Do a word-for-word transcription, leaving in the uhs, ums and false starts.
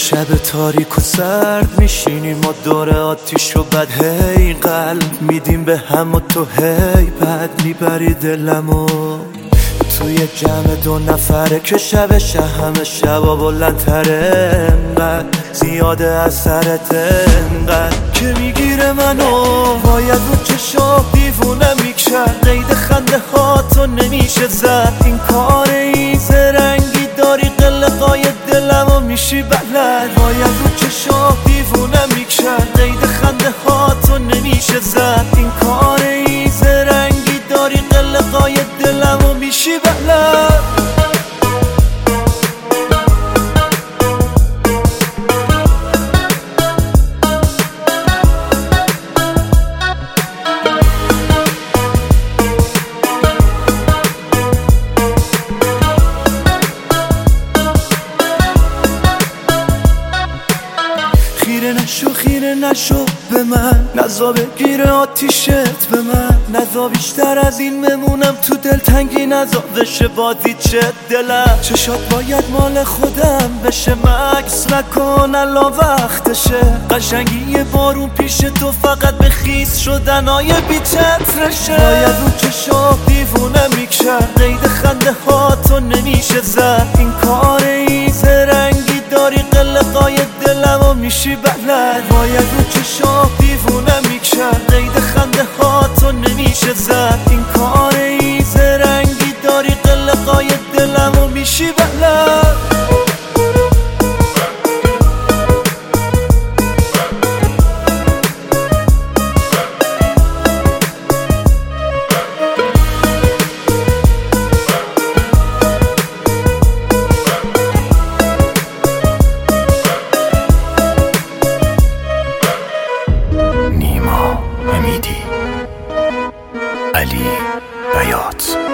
شب تاریک و سرد میشینیم ما دور آتیش و بعد هی قلب میدیم به هم و تو هی بعد میبری دلمو توی جمع دو نفره که شبش همه شبا بلندتره انقدر زیاده اثرت انقدر که میگیره منو باید رو چشا دیوونه میکرد قید خنده ها تو نمیشه زد این کار این زرنگی داری قلقای دلمو میشی بلد باید رو چشا دیوونه میکرد قید خنده ها تو نمیشه زد این کار این زرنگی داری قلقای دلمو میشی بلد خیره نشو خیره نشو به من نزا بگیره آتیشت به من نزا بیشتر از این ممونم تو دلتنگی نزا بشه بازی چه دلم چشات باید مال خودم بشه مکس نکن الان وقتشه قشنگی بارون پیش تو فقط به خیس شدنای بی چترشه باید رو چشا دیوونه میکرد قید خنده ها تو نمیشه زد این کار این زرنگی داری قلقای دلمو میشی بلد باید رو چشا دیوونه میکرد قید خنده ها تو نمیشه زد این کار این زرنگی داری قلقای دلمو میشی بلد علی بیات.